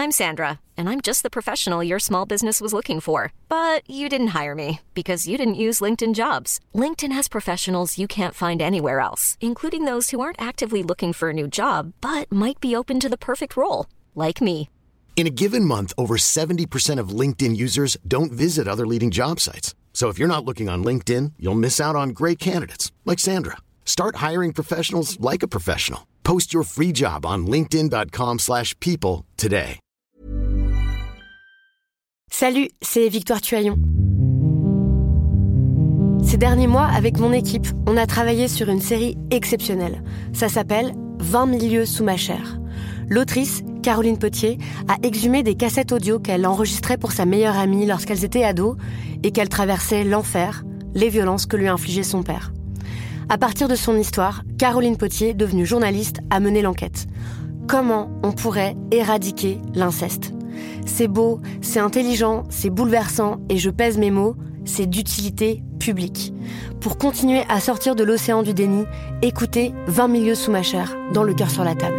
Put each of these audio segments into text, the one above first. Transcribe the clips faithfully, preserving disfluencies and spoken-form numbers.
I'm Sandra, and I'm just the professional your small business was looking for. But you didn't hire me because you didn't use LinkedIn Jobs. LinkedIn has professionals you can't find anywhere else, including those who aren't actively looking for a new job, but might be open to the perfect role, like me. In a given month, over seventy percent of LinkedIn users don't visit other leading job sites. So if you're not looking on LinkedIn, you'll miss out on great candidates like Sandra. Start hiring professionals like a professional. Post your free job on linkedin.com slash people today. Salut, c'est Victoire Tuaillon. Ces derniers mois, avec mon équipe, on a travaillé sur une série exceptionnelle. Ça s'appelle « vingt mille lieues sous ma chair ». L'autrice, Caroline Potier, a exhumé des cassettes audio qu'elle enregistrait pour sa meilleure amie lorsqu'elles étaient ados et qu'elle traversait l'enfer, les violences que lui infligeait son père. À partir de son histoire, Caroline Potier, devenue journaliste, a mené l'enquête. Comment on pourrait éradiquer l'inceste ? C'est beau, c'est intelligent, c'est bouleversant et je pèse mes mots, c'est d'utilité publique. Pour continuer à sortir de l'océan du déni, écoutez vingt mille lieues sous ma chair, dans Le cœur sur la table.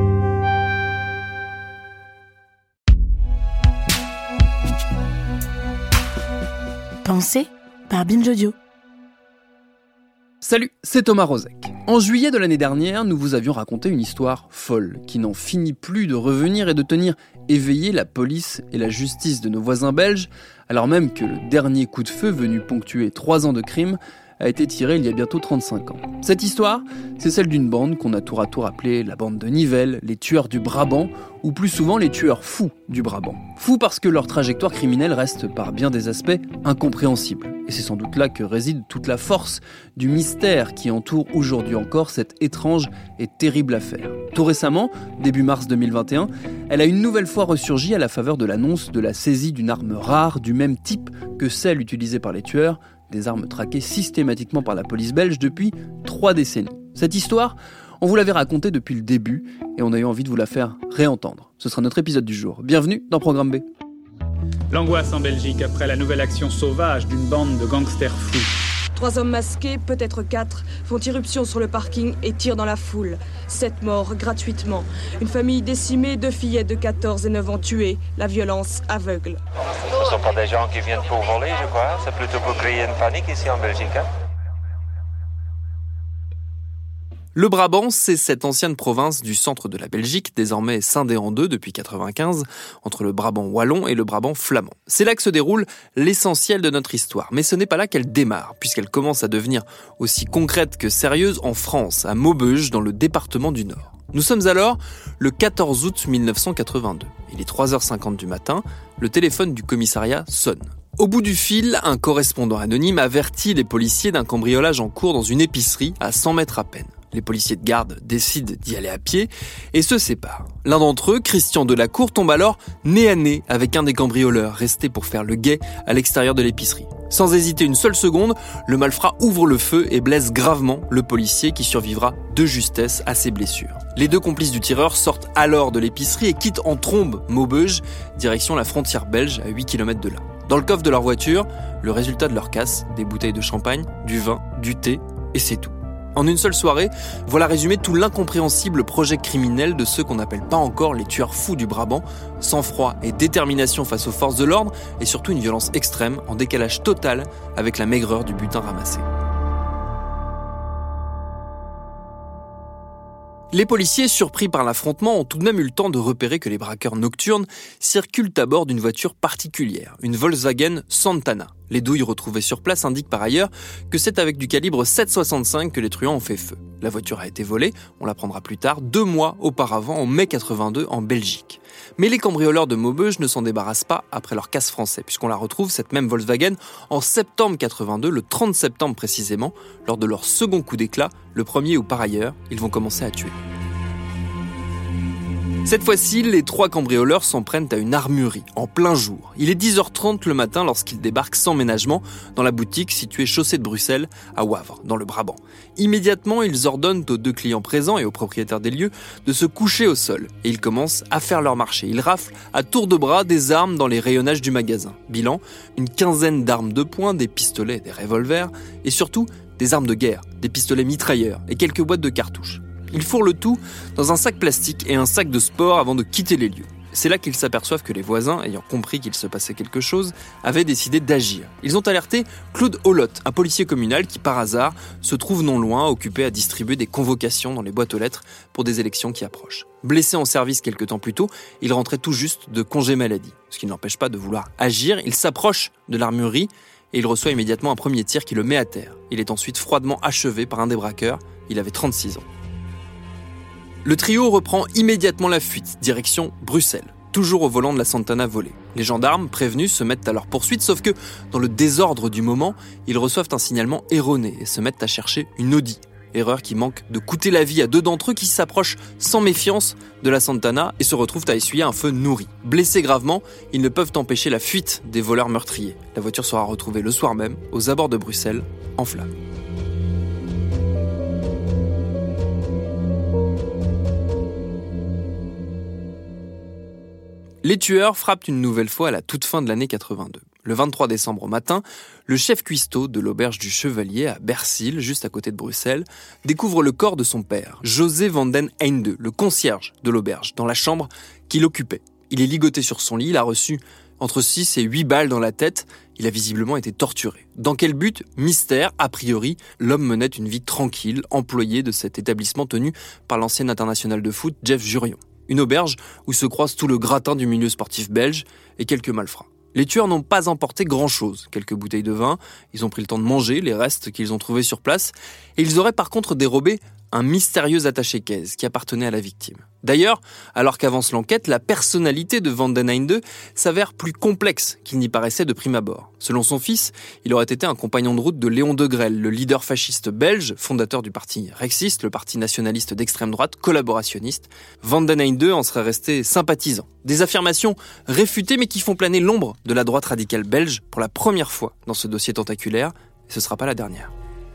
Pensée par Binge Audio. Salut, c'est Thomas Rozek. En juillet de l'année dernière, nous vous avions raconté une histoire folle qui n'en finit plus de revenir et de tenir éveillée la police et la justice de nos voisins belges, alors même que le dernier coup de feu venu ponctuer trois ans de crime a été tiré il y a bientôt trente-cinq ans. Cette histoire, c'est celle d'une bande qu'on a tour à tour appelée la bande de Nivelles, les tueurs du Brabant, ou plus souvent les tueurs fous du Brabant. Fous parce que leur trajectoire criminelle reste par bien des aspects incompréhensible. Et c'est sans doute là que réside toute la force du mystère qui entoure aujourd'hui encore cette étrange et terrible affaire. Tout récemment, début mars deux mille vingt et un, elle a une nouvelle fois ressurgi à la faveur de l'annonce de la saisie d'une arme rare du même type que celle utilisée par les tueurs, des armes traquées systématiquement par la police belge depuis trois décennies. Cette histoire, on vous l'avait racontée depuis le début et on a eu envie de vous la faire réentendre. Ce sera notre épisode du jour. Bienvenue dans Programme B. L'angoisse en Belgique après la nouvelle action sauvage d'une bande de gangsters fous. Trois hommes masqués, peut-être quatre, font irruption sur le parking et tirent dans la foule. Sept morts gratuitement. Une famille décimée, deux fillettes de quatorze et neuf ans tuées. La violence aveugle. Ce ne sont pas des gens qui viennent pour voler, je crois. C'est plutôt pour créer une panique ici en Belgique. Hein? Le Brabant, c'est cette ancienne province du centre de la Belgique, désormais scindée en deux depuis quatre-vingt-quinze, entre le Brabant wallon et le Brabant flamand. C'est là que se déroule l'essentiel de notre histoire. Mais ce n'est pas là qu'elle démarre, puisqu'elle commence à devenir aussi concrète que sérieuse en France, à Maubeuge, dans le département du Nord. Nous sommes alors le quatorze août mille neuf cent quatre-vingt-deux. Il est trois heures cinquante du matin, le téléphone du commissariat sonne. Au bout du fil, un correspondant anonyme avertit les policiers d'un cambriolage en cours dans une épicerie à cent mètres à peine. Les policiers de garde décident d'y aller à pied et se séparent. L'un d'entre eux, Christian Delacour, tombe alors nez à nez avec un des cambrioleurs restés pour faire le guet à l'extérieur de l'épicerie. Sans hésiter une seule seconde, le malfrat ouvre le feu et blesse gravement le policier qui survivra de justesse à ses blessures. Les deux complices du tireur sortent alors de l'épicerie et quittent en trombe Maubeuge, direction la frontière belge à huit kilomètres de là. Dans le coffre de leur voiture, le résultat de leur casse, des bouteilles de champagne, du vin, du thé, et c'est tout. En une seule soirée, voilà résumé tout l'incompréhensible projet criminel de ceux qu'on n'appelle pas encore les tueurs fous du Brabant, sang-froid et détermination face aux forces de l'ordre, et surtout une violence extrême en décalage total avec la maigreur du butin ramassé. Les policiers, surpris par l'affrontement, ont tout de même eu le temps de repérer que les braqueurs nocturnes circulent à bord d'une voiture particulière, une Volkswagen Santana. Les douilles retrouvées sur place indiquent par ailleurs que c'est avec du calibre sept soixante-cinq que les truands ont fait feu. La voiture a été volée, on l'apprendra plus tard, deux mois auparavant, en mai quatre-vingt-deux, en Belgique. Mais les cambrioleurs de Maubeuge ne s'en débarrassent pas après leur casse français, puisqu'on la retrouve, cette même Volkswagen, en septembre quatre-vingt-deux, le trente septembre précisément, lors de leur second coup d'éclat, le premier où par ailleurs, ils vont commencer à tuer. Cette fois-ci, les trois cambrioleurs s'en prennent à une armurerie, en plein jour. Il est dix heures trente le matin lorsqu'ils débarquent sans ménagement dans la boutique située chaussée de Bruxelles, à Wavre, dans le Brabant. Immédiatement, ils ordonnent aux deux clients présents et aux propriétaires des lieux de se coucher au sol. Et ils commencent à faire leur marché. Ils raflent à tour de bras des armes dans les rayonnages du magasin. Bilan, une quinzaine d'armes de poing, des pistolets, des revolvers, et surtout des armes de guerre, des pistolets mitrailleurs et quelques boîtes de cartouches. Ils fourrent le tout dans un sac plastique et un sac de sport avant de quitter les lieux. C'est là qu'ils s'aperçoivent que les voisins, ayant compris qu'il se passait quelque chose, avaient décidé d'agir. Ils ont alerté Claude Hollotte, un policier communal qui, par hasard, se trouve non loin, occupé à distribuer des convocations dans les boîtes aux lettres pour des élections qui approchent. Blessé en service quelque temps plus tôt, il rentrait tout juste de congé maladie. Ce qui ne l'empêche pas de vouloir agir. Il s'approche de l'armurerie et il reçoit immédiatement un premier tir qui le met à terre. Il est ensuite froidement achevé par un des braqueurs. Il avait trente-six ans. Le trio reprend immédiatement la fuite, direction Bruxelles, toujours au volant de la Santana volée. Les gendarmes, prévenus, se mettent à leur poursuite, sauf que, dans le désordre du moment, ils reçoivent un signalement erroné et se mettent à chercher une Audi. Erreur qui manque de coûter la vie à deux d'entre eux qui s'approchent sans méfiance de la Santana et se retrouvent à essuyer un feu nourri. Blessés gravement, ils ne peuvent empêcher la fuite des voleurs meurtriers. La voiture sera retrouvée le soir même, aux abords de Bruxelles, en flammes. Les tueurs frappent une nouvelle fois à la toute fin de l'année quatre-vingt-deux. Le vingt-trois décembre au matin, le chef cuistot de l'auberge du Chevalier à Bercil, juste à côté de Bruxelles, découvre le corps de son père, José van den Einde, le concierge de l'auberge, dans la chambre qu'il occupait. Il est ligoté sur son lit, il a reçu entre six et huit balles dans la tête, il a visiblement été torturé. Dans quel but ? Mystère, a priori, l'homme menait une vie tranquille, employé de cet établissement tenu par l'ancien international de foot Jeff Jurion. Une auberge où se croise tout le gratin du milieu sportif belge et quelques malfrats. Les tueurs n'ont pas emporté grand-chose, quelques bouteilles de vin, ils ont pris le temps de manger les restes qu'ils ont trouvés sur place, et ils auraient par contre dérobé un mystérieux attaché-caisse qui appartenait à la victime. D'ailleurs, alors qu'avance l'enquête, la personnalité de Van den Einde s'avère plus complexe qu'il n'y paraissait de prime abord. Selon son fils, il aurait été un compagnon de route de Léon Degrelle, le leader fasciste belge, fondateur du parti Rexiste, le parti nationaliste d'extrême droite, collaborationniste. Van den Einde en serait resté sympathisant. Des affirmations réfutées mais qui font planer l'ombre de la droite radicale belge pour la première fois dans ce dossier tentaculaire, et ce ne sera pas la dernière.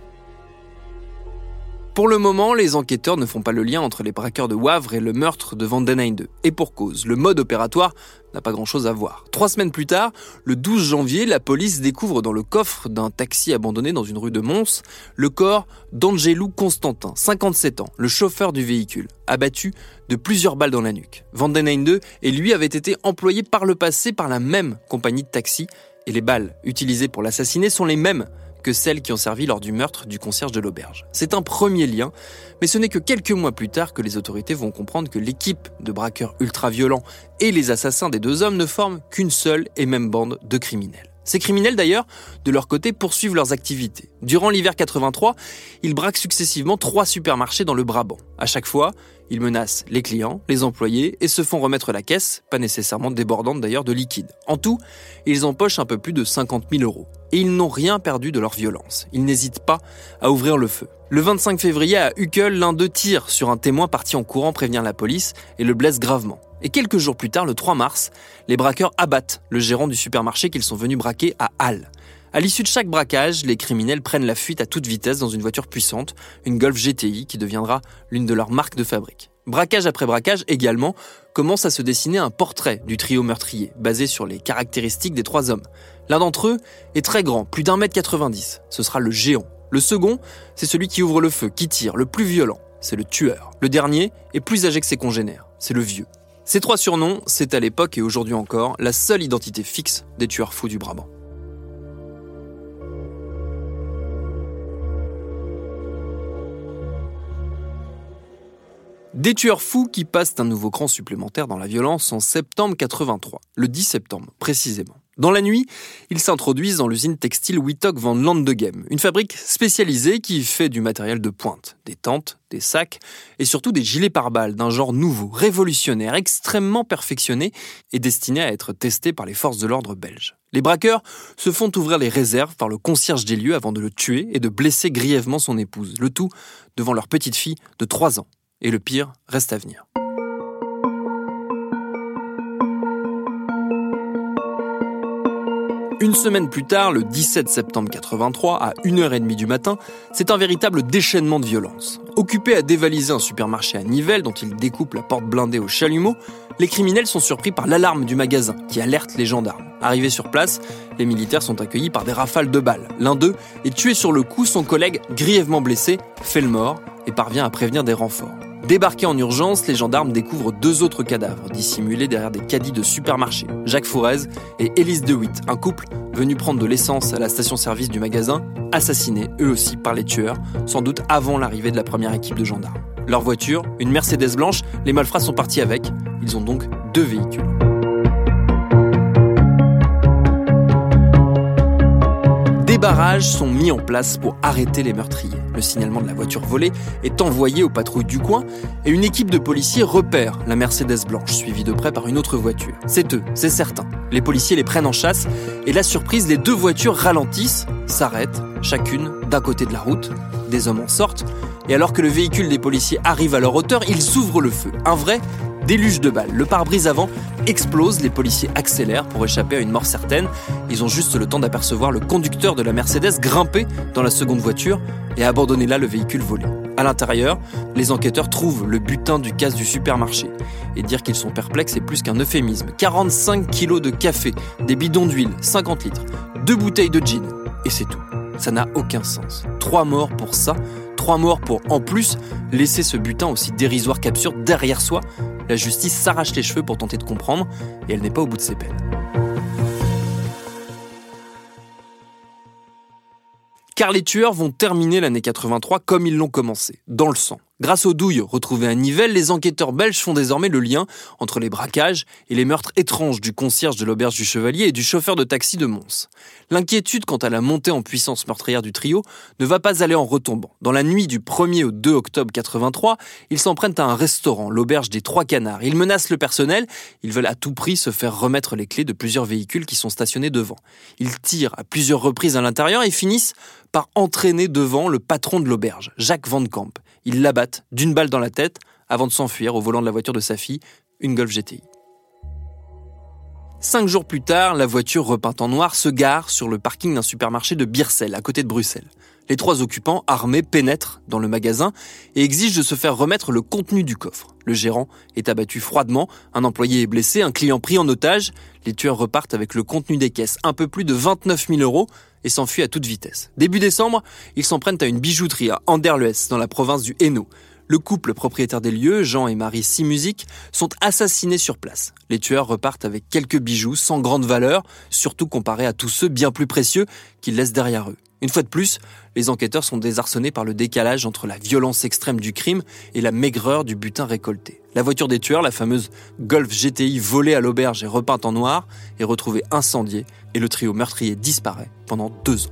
Pour le moment, les enquêteurs ne font pas le lien entre les braqueurs de Wavre et le meurtre de Van den Einde. Et pour cause, le mode opératoire n'a pas grand-chose à voir. Trois semaines plus tard, le douze janvier, la police découvre dans le coffre d'un taxi abandonné dans une rue de Mons le corps d'Angelou Constantin, cinquante-sept ans, le chauffeur du véhicule, abattu de plusieurs balles dans la nuque. Van den Einde et lui avaient été employés par le passé par la même compagnie de taxi et les balles utilisées pour l'assassiner sont les mêmes que celles qui ont servi lors du meurtre du concierge de l'auberge. C'est un premier lien, mais ce n'est que quelques mois plus tard que les autorités vont comprendre que l'équipe de braqueurs ultra-violents et les assassins des deux hommes ne forment qu'une seule et même bande de criminels. Ces criminels, d'ailleurs, de leur côté, poursuivent leurs activités. Durant l'hiver quatre-vingt-trois, ils braquent successivement trois supermarchés dans le Brabant. À chaque fois, ils menacent les clients, les employés et se font remettre la caisse, pas nécessairement débordante d'ailleurs, de liquide. En tout, ils empochent un peu plus de cinquante mille euros. Et ils n'ont rien perdu de leur violence. Ils n'hésitent pas à ouvrir le feu. Le vingt-cinq février, à Uccle, l'un d'eux tire sur un témoin parti en courant prévenir la police et le blesse gravement. Et quelques jours plus tard, le trois mars, les braqueurs abattent le gérant du supermarché qu'ils sont venus braquer à Halle. À l'issue de chaque braquage, les criminels prennent la fuite à toute vitesse dans une voiture puissante, une Golf G T I qui deviendra l'une de leurs marques de fabrique. Braquage après braquage également, commence à se dessiner un portrait du trio meurtrier, basé sur les caractéristiques des trois hommes. L'un d'entre eux est très grand, plus d'un mètre quatre-vingt-dix. Ce sera le géant. Le second, c'est celui qui ouvre le feu, qui tire, le plus violent. C'est le tueur. Le dernier est plus âgé que ses congénères. C'est le vieux. Ces trois surnoms, c'est à l'époque et aujourd'hui encore la seule identité fixe des tueurs fous du Brabant. Des tueurs fous qui passent un nouveau cran supplémentaire dans la violence en septembre quatre-vingt-trois, le dix septembre précisément. Dans la nuit, ils s'introduisent dans l'usine textile Wittok van Landegem, une fabrique spécialisée qui fait du matériel de pointe, des tentes, des sacs et surtout des gilets pare-balles d'un genre nouveau, révolutionnaire, extrêmement perfectionné et destiné à être testé par les forces de l'ordre belges. Les braqueurs se font ouvrir les réserves par le concierge des lieux avant de le tuer et de blesser grièvement son épouse, le tout devant leur petite fille de trois ans. Et le pire reste à venir. Une semaine plus tard, le dix-sept septembre quatre-vingt-trois, à une heure trente du matin, c'est un véritable déchaînement de violence. Occupés à dévaliser un supermarché à Nivelles dont ils découpent la porte blindée au chalumeau, les criminels sont surpris par l'alarme du magasin qui alerte les gendarmes. Arrivés sur place, les militaires sont accueillis par des rafales de balles. L'un d'eux est tué sur le coup, son collègue, grièvement blessé, fait le mort et parvient à prévenir des renforts. Débarqués en urgence, les gendarmes découvrent deux autres cadavres dissimulés derrière des caddies de supermarché. Jacques Fourez et Élise DeWitt, un couple venu prendre de l'essence à la station-service du magasin, assassinés eux aussi par les tueurs, sans doute avant l'arrivée de la première équipe de gendarmes. Leur voiture, une Mercedes blanche, les malfrats sont partis avec. Ils ont donc deux véhicules. Des barrages sont mis en place pour arrêter les meurtriers. Le signalement de la voiture volée est envoyé aux patrouilles du coin et une équipe de policiers repère la Mercedes blanche, suivie de près par une autre voiture. C'est eux, c'est certain. Les policiers les prennent en chasse et la surprise, les deux voitures ralentissent, s'arrêtent, chacune d'un côté de la route. Des hommes en sortent et alors que le véhicule des policiers arrive à leur hauteur, ils ouvrent le feu. Un vrai déluge de balles. Le pare-brise avant explose, les policiers accélèrent pour échapper à une mort certaine. Ils ont juste le temps d'apercevoir le conducteur de la Mercedes grimper dans la seconde voiture et abandonner là le véhicule volé. À l'intérieur, les enquêteurs trouvent le butin du casse du supermarché. Et dire qu'ils sont perplexes est plus qu'un euphémisme. quarante-cinq kilos de café, des bidons d'huile, cinquante litres, deux bouteilles de gin. Et c'est tout. Ça n'a aucun sens. Trois morts pour ça, trois morts pour, en plus, laisser ce butin aussi dérisoire qu'absurde derrière soi. La justice s'arrache les cheveux pour tenter de comprendre, et elle n'est pas au bout de ses peines. Car les tueurs vont terminer l'année quatre-vingt-trois comme ils l'ont commencé, dans le sang. Grâce aux douilles retrouvées à Nivelles, les enquêteurs belges font désormais le lien entre les braquages et les meurtres étranges du concierge de l'auberge du Chevalier et du chauffeur de taxi de Mons. L'inquiétude quant à la montée en puissance meurtrière du trio ne va pas aller en retombant. Dans la nuit du premier au deux octobre quatre-vingt-trois, ils s'en prennent à un restaurant, l'auberge des Trois Canards. Ils menacent le personnel, ils veulent à tout prix se faire remettre les clés de plusieurs véhicules qui sont stationnés devant. Ils tirent à plusieurs reprises à l'intérieur et finissent par entraîner devant le patron de l'auberge, Jacques Van Camp. Ils l'abattent d'une balle dans la tête avant de s'enfuir au volant de la voiture de sa fille, une Golf G T I. Cinq jours plus tard, la voiture repeinte en noir se gare sur le parking d'un supermarché de Biercel, à côté de Bruxelles. Les trois occupants, armés, pénètrent dans le magasin et exigent de se faire remettre le contenu du coffre. Le gérant est abattu froidement, un employé est blessé, un client pris en otage. Les tueurs repartent avec le contenu des caisses, un peu plus de vingt-neuf mille euros, et s'enfuient à toute vitesse. Début décembre, ils s'en prennent à une bijouterie à Anderlecht, dans la province du Hainaut. Le couple propriétaire des lieux, Jean et Marie Simusic, sont assassinés sur place. Les tueurs repartent avec quelques bijoux sans grande valeur, surtout comparés à tous ceux bien plus précieux qu'ils laissent derrière eux. Une fois de plus, les enquêteurs sont désarçonnés par le décalage entre la violence extrême du crime et la maigreur du butin récolté. La voiture des tueurs, la fameuse Golf G T I volée à l'auberge et repeinte en noir, est retrouvée incendiée et le trio meurtrier disparaît pendant deux ans.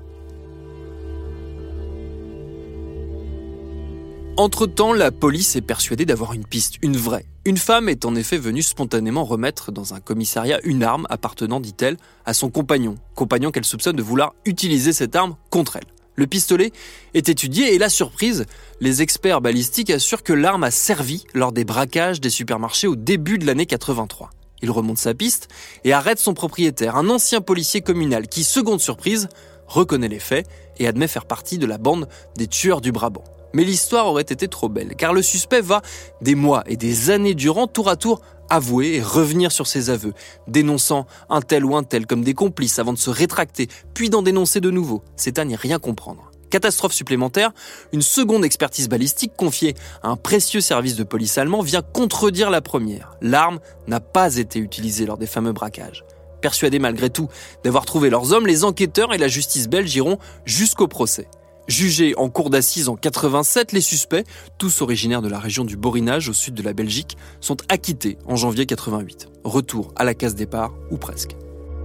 Entre-temps, la police est persuadée d'avoir une piste, une vraie. Une femme est en effet venue spontanément remettre dans un commissariat une arme appartenant, dit-elle, à son compagnon. Compagnon qu'elle soupçonne de vouloir utiliser cette arme contre elle. Le pistolet est étudié et la surprise, les experts balistiques assurent que l'arme a servi lors des braquages des supermarchés au début de l'année quatre-vingt-trois. Il remonte sa piste et arrête son propriétaire, un ancien policier communal qui, seconde surprise, reconnaît les faits et admet faire partie de la bande des tueurs du Brabant. Mais l'histoire aurait été trop belle, car le suspect va, des mois et des années durant, tour à tour, avouer et revenir sur ses aveux, dénonçant un tel ou un tel comme des complices avant de se rétracter, puis d'en dénoncer de nouveau. C'est à n'y rien comprendre. Catastrophe supplémentaire, une seconde expertise balistique confiée à un précieux service de police allemand vient contredire la première. L'arme n'a pas été utilisée lors des fameux braquages. Persuadés malgré tout d'avoir trouvé leurs hommes, les enquêteurs et la justice belge iront jusqu'au procès. Jugés en cour d'assises en quatre-vingt-sept, les suspects, tous originaires de la région du Borinage au sud de la Belgique, sont acquittés en janvier quatre-vingt-huit. Retour à la case départ, ou presque.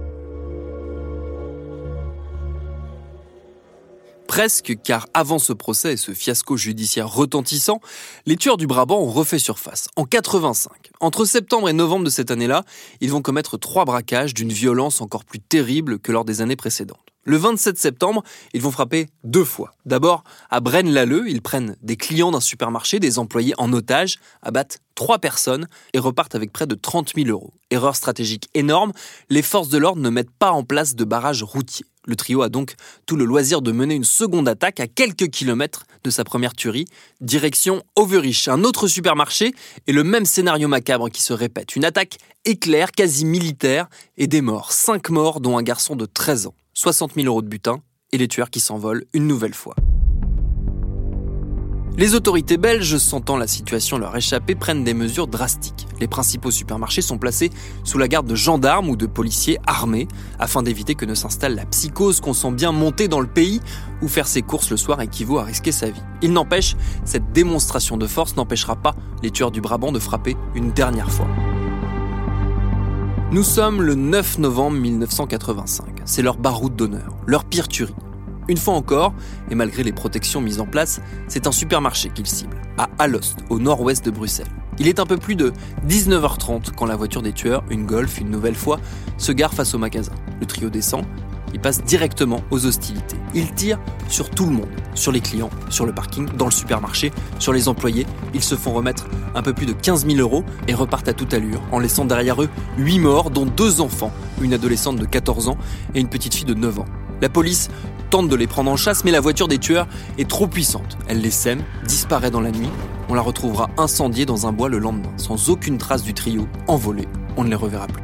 Presque, car avant ce procès et ce fiasco judiciaire retentissant, les tueurs du Brabant ont refait surface. En quatre-vingt-cinq, entre septembre et novembre de cette année-là, ils vont commettre trois braquages d'une violence encore plus terrible que lors des années précédentes. Le vingt-sept septembre, ils vont frapper deux fois. D'abord, à Braine-l'Alleud, ils prennent des clients d'un supermarché, des employés en otage, abattent trois personnes et repartent avec près de trente mille euros. Erreur stratégique énorme, les forces de l'ordre ne mettent pas en place de barrage routier. Le trio a donc tout le loisir de mener une seconde attaque à quelques kilomètres de sa première tuerie, direction Overich, un autre supermarché, et le même scénario macabre qui se répète. Une attaque éclair, quasi militaire, et des morts. Cinq morts, dont un garçon de treize ans. soixante mille euros de butin, et les tueurs qui s'envolent une nouvelle fois. Les autorités belges, sentant la situation leur échapper, prennent des mesures drastiques. Les principaux supermarchés sont placés sous la garde de gendarmes ou de policiers armés, afin d'éviter que ne s'installe la psychose qu'on sent bien monter dans le pays, où faire ses courses le soir équivaut à risquer sa vie. Il n'empêche, cette démonstration de force n'empêchera pas les tueurs du Brabant de frapper une dernière fois. Nous sommes le neuf novembre mille neuf cent quatre-vingt-cinq. C'est leur baroud d'honneur, leur pire tuerie. Une fois encore, et malgré les protections mises en place, c'est un supermarché qu'ils ciblent, à Alost, au nord-ouest de Bruxelles. Il est un peu plus de dix-neuf heures trente quand la voiture des tueurs, une Golf une nouvelle fois, se gare face au magasin. Le trio descend, il passe directement aux hostilités. Ils tirent sur tout le monde, sur les clients, sur le parking, dans le supermarché, sur les employés. Ils se font remettre un peu plus de quinze mille euros et repartent à toute allure, en laissant derrière eux huit morts, dont deux enfants, une adolescente de quatorze ans et une petite fille de neuf ans. La police tente de les prendre en chasse, mais la voiture des tueurs est trop puissante. Elle les sème, disparaît dans la nuit. On la retrouvera incendiée dans un bois le lendemain, sans aucune trace du trio, envolé. On ne les reverra plus.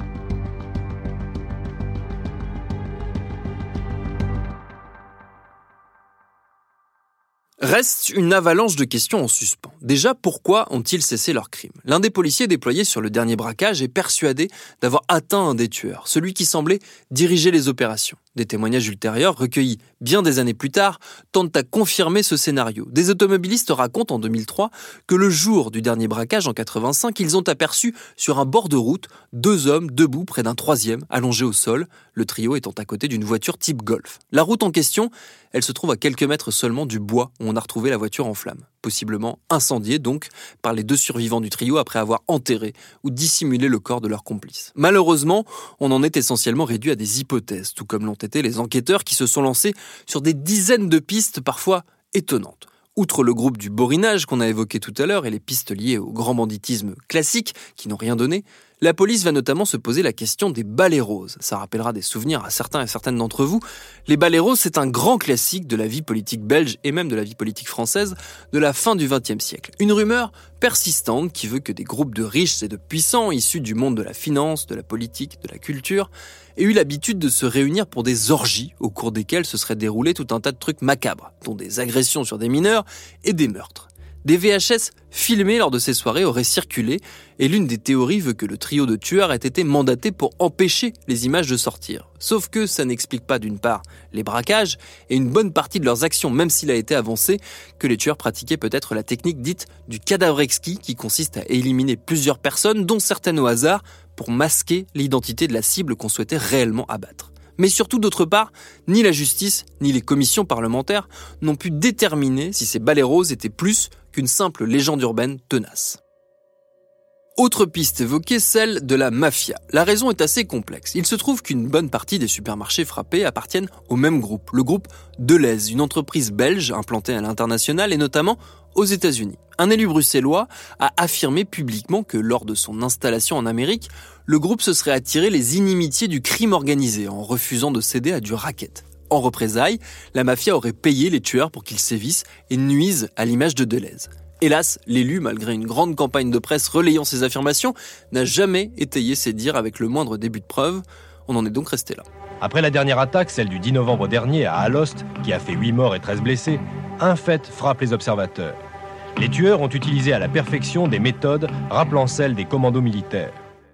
Reste une avalanche de questions en suspens. Déjà, pourquoi ont-ils cessé leur crime ? L'un des policiers déployés sur le dernier braquage est persuadé d'avoir atteint un des tueurs, celui qui semblait diriger les opérations. Des témoignages ultérieurs, recueillis bien des années plus tard, tentent à confirmer ce scénario. Des automobilistes racontent en deux mille trois que le jour du dernier braquage en quatre-vingt-cinq, ils ont aperçu sur un bord de route deux hommes debout près d'un troisième, allongé au sol, le trio étant à côté d'une voiture type Golf. La route en question, elle se trouve à quelques mètres seulement du bois où on a retrouvé la voiture en flammes, possiblement incendiée donc par les deux survivants du trio après avoir enterré ou dissimulé le corps de leur complice. Malheureusement, on en est essentiellement réduit à des hypothèses, tout comme l'ont été les enquêteurs qui se sont lancés sur des dizaines de pistes parfois étonnantes. Outre le groupe du borinage qu'on a évoqué tout à l'heure et les pistes liées au grand banditisme classique qui n'ont rien donné, la police va notamment se poser la question des balais roses. Ça rappellera des souvenirs à certains et certaines d'entre vous. Les balais roses, c'est un grand classique de la vie politique belge et même de la vie politique française de la fin du vingtième siècle. Une rumeur persistante qui veut que des groupes de riches et de puissants issus du monde de la finance, de la politique, de la culture aient eu l'habitude de se réunir pour des orgies au cours desquelles se seraient déroulés tout un tas de trucs macabres, dont des agressions sur des mineurs et des meurtres. Des V H S filmés lors de ces soirées auraient circulé et l'une des théories veut que le trio de tueurs ait été mandaté pour empêcher les images de sortir. Sauf que ça n'explique pas d'une part les braquages et une bonne partie de leurs actions, même s'il a été avancé que les tueurs pratiquaient peut-être la technique dite du cadavre exquis qui consiste à éliminer plusieurs personnes, dont certaines au hasard, pour masquer l'identité de la cible qu'on souhaitait réellement abattre. Mais surtout, d'autre part, ni la justice, ni les commissions parlementaires n'ont pu déterminer si ces balais roses étaient plus qu'une simple légende urbaine tenace. Autre piste évoquée, celle de la mafia. La raison est assez complexe. Il se trouve qu'une bonne partie des supermarchés frappés appartiennent au même groupe, le groupe Delhaize, une entreprise belge implantée à l'international et notamment aux États-Unis. Un élu bruxellois a affirmé publiquement que lors de son installation en Amérique, le groupe se serait attiré les inimitiés du crime organisé en refusant de céder à du racket. En représailles, la mafia aurait payé les tueurs pour qu'ils sévissent et nuisent à l'image de Delhaize. Hélas, l'élu, malgré une grande campagne de presse relayant ses affirmations, n'a jamais étayé ses dires avec le moindre début de preuve. On en est donc resté là. Après la dernière attaque, celle du dix novembre dernier à Alost, qui a fait huit morts et treize blessés, un fait frappe les observateurs. Les tueurs ont utilisé à la perfection des méthodes rappelant celles des commandos militaires.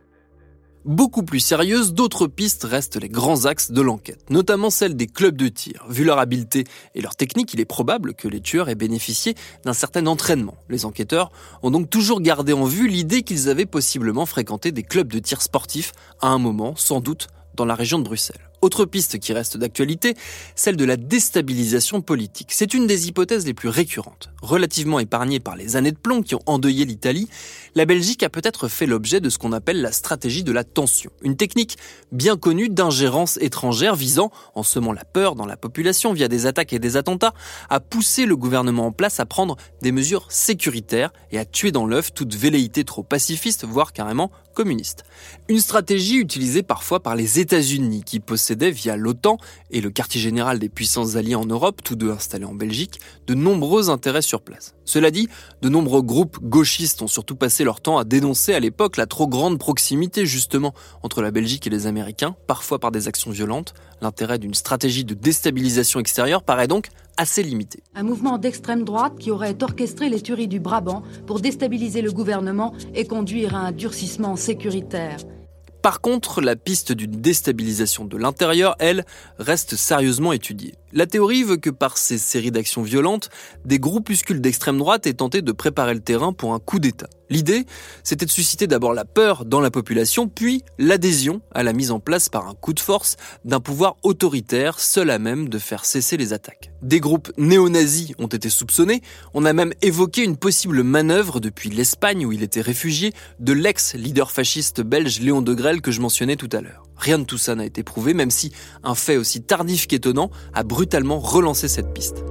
Beaucoup plus sérieuses, d'autres pistes restent les grands axes de l'enquête, notamment celle des clubs de tir. Vu leur habileté et leur technique, il est probable que les tueurs aient bénéficié d'un certain entraînement. Les enquêteurs ont donc toujours gardé en vue l'idée qu'ils avaient possiblement fréquenté des clubs de tir sportifs à un moment, sans doute, dans la région de Bruxelles. Autre piste qui reste d'actualité, celle de la déstabilisation politique. C'est une des hypothèses les plus récurrentes. Relativement épargnée par les années de plomb qui ont endeuillé l'Italie, la Belgique a peut-être fait l'objet de ce qu'on appelle la stratégie de la tension. Une technique bien connue d'ingérence étrangère visant, en semant la peur dans la population via des attaques et des attentats, à pousser le gouvernement en place à prendre des mesures sécuritaires et à tuer dans l'œuf toute velléité trop pacifiste, voire carrément communiste. Une stratégie utilisée parfois par les États-Unis qui possédaient via l'OTAN et le quartier général des puissances alliées en Europe, tous deux installés en Belgique, de nombreux intérêts sur place. Cela dit, de nombreux groupes gauchistes ont surtout passé leur temps à dénoncer à l'époque la trop grande proximité justement entre la Belgique et les Américains, parfois par des actions violentes. L'intérêt d'une stratégie de déstabilisation extérieure paraît donc assez limité. Un mouvement d'extrême droite qui aurait orchestré les tueries du Brabant pour déstabiliser le gouvernement et conduire à un durcissement sécuritaire. Par contre, la piste d'une déstabilisation de l'intérieur, elle, reste sérieusement étudiée. La théorie veut que par ces séries d'actions violentes, des groupuscules d'extrême droite aient tenté de préparer le terrain pour un coup d'État. L'idée, c'était de susciter d'abord la peur dans la population, puis l'adhésion à la mise en place par un coup de force d'un pouvoir autoritaire seul à même de faire cesser les attaques. Des groupes néo-nazis ont été soupçonnés, on a même évoqué une possible manœuvre depuis l'Espagne où il était réfugié de l'ex-leader fasciste belge Léon Degrelle que je mentionnais tout à l'heure. Rien de tout ça n'a été prouvé, même si un fait aussi tardif qu'étonnant a brutalement relancé cette piste.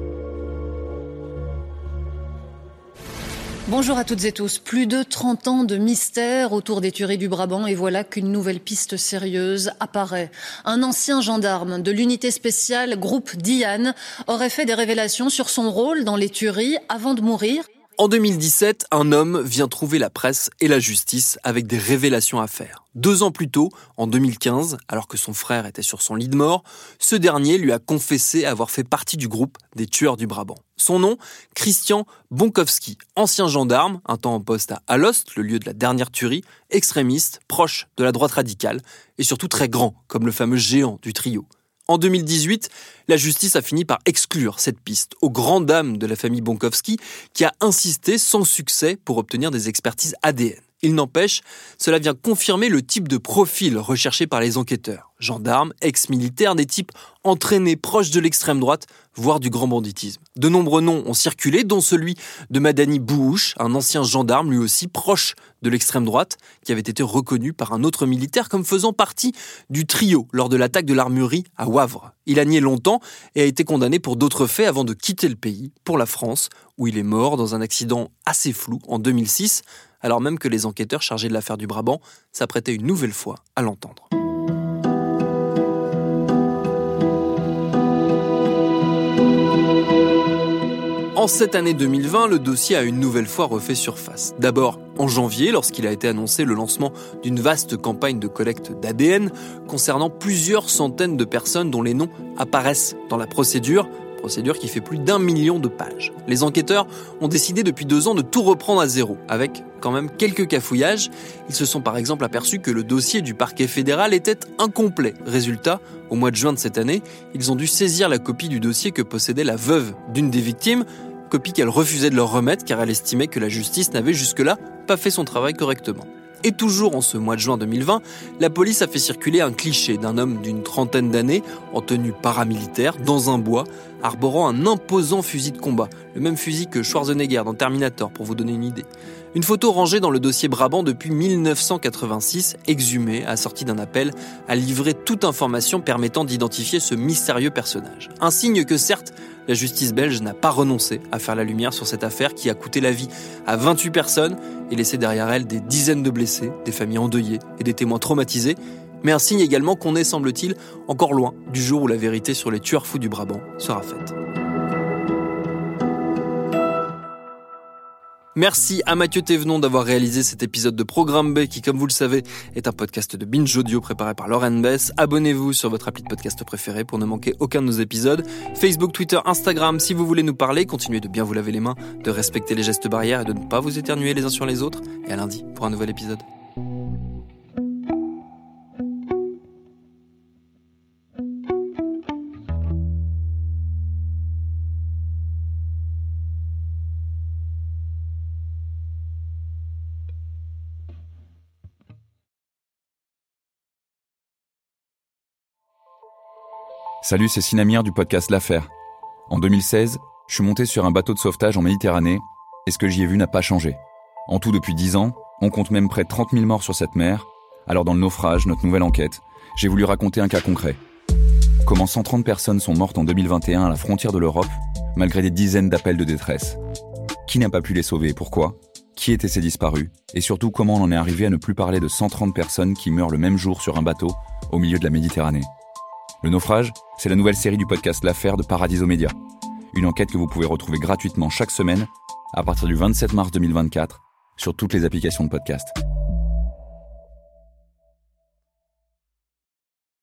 Bonjour à toutes et tous. Plus de trente ans de mystère autour des tueries du Brabant et voilà qu'une nouvelle piste sérieuse apparaît. Un ancien gendarme de l'unité spéciale groupe Diane aurait fait des révélations sur son rôle dans les tueries avant de mourir. En deux mille dix-sept, un homme vient trouver la presse et la justice avec des révélations à faire. Deux ans plus tôt, en deux mille quinze, alors que son frère était sur son lit de mort, ce dernier lui a confessé avoir fait partie du groupe des tueurs du Brabant. Son nom, Christian Bonkowski, ancien gendarme, un temps en poste à Alost, le lieu de la dernière tuerie, extrémiste, proche de la droite radicale, et surtout très grand, comme le fameux géant du trio. En deux mille dix-huit, la justice a fini par exclure cette piste, aux grandes dames de la famille Bonkowski, qui a insisté sans succès pour obtenir des expertises A D N. Il n'empêche, cela vient confirmer le type de profil recherché par les enquêteurs. Gendarmes, ex-militaires, des types entraînés proches de l'extrême droite, voire du grand banditisme. De nombreux noms ont circulé, dont celui de Madani Bouhouch, un ancien gendarme lui aussi proche de l'extrême droite, qui avait été reconnu par un autre militaire comme faisant partie du trio lors de l'attaque de l'armurerie à Wavre. Il a nié longtemps et a été condamné pour d'autres faits avant de quitter le pays pour la France, où il est mort dans un accident assez flou en deux mille six, alors même que les enquêteurs chargés de l'affaire du Brabant s'apprêtaient une nouvelle fois à l'entendre. En cette année deux mille vingt, le dossier a une nouvelle fois refait surface. D'abord en janvier, lorsqu'il a été annoncé le lancement d'une vaste campagne de collecte d'A D N concernant plusieurs centaines de personnes dont les noms apparaissent dans la procédure, procédure qui fait plus d'un million de pages. Les enquêteurs ont décidé depuis deux ans de tout reprendre à zéro, avec quand même quelques cafouillages. Ils se sont par exemple aperçus que le dossier du parquet fédéral était incomplet. Résultat, au mois de juin de cette année, ils ont dû saisir la copie du dossier que possédait la veuve d'une des victimes, copie qu'elle refusait de leur remettre car elle estimait que la justice n'avait jusque-là pas fait son travail correctement. Et toujours en ce mois de juin deux mille vingt, la police a fait circuler un cliché d'un homme d'une trentaine d'années, en tenue paramilitaire, dans un bois, arborant un imposant fusil de combat, le même fusil que Schwarzenegger dans Terminator, pour vous donner une idée. Une photo rangée dans le dossier Brabant depuis mille neuf cent quatre-vingt-six, exhumée, assortie d'un appel à livrer toute information permettant d'identifier ce mystérieux personnage. Un signe que certes, la justice belge n'a pas renoncé à faire la lumière sur cette affaire qui a coûté la vie à vingt-huit personnes et laissé derrière elle des dizaines de blessés, des familles endeuillées et des témoins traumatisés, mais un signe également qu'on est, semble-t-il, encore loin du jour où la vérité sur les tueurs fous du Brabant sera faite. Merci à Mathieu Thévenon d'avoir réalisé cet épisode de Programme B qui, comme vous le savez, est un podcast de Binge Audio préparé par Lauren Bess. Abonnez-vous sur votre appli de podcast préféré pour ne manquer aucun de nos épisodes. Facebook, Twitter, Instagram, si vous voulez nous parler, continuez de bien vous laver les mains, de respecter les gestes barrières et de ne pas vous éternuer les uns sur les autres. Et à lundi pour un nouvel épisode. Salut, c'est Sinamir du podcast L'Affaire. En deux mille seize, je suis monté sur un bateau de sauvetage en Méditerranée et ce que j'y ai vu n'a pas changé. En tout, depuis dix ans, on compte même près de trente mille morts sur cette mer. Alors dans le naufrage, notre nouvelle enquête, j'ai voulu raconter un cas concret. Comment cent trente personnes sont mortes en deux mille vingt et un à la frontière de l'Europe, malgré des dizaines d'appels de détresse. Qui n'a pas pu les sauver et pourquoi ? Qui étaient ces disparus ? Et surtout, comment on en est arrivé à ne plus parler de cent trente personnes qui meurent le même jour sur un bateau au milieu de la Méditerranée ? Le naufrage, c'est la nouvelle série du podcast L'Affaire de Paradiso Media. Une enquête que vous pouvez retrouver gratuitement chaque semaine à partir du vingt-sept mars deux mille vingt-quatre sur toutes les applications de podcast.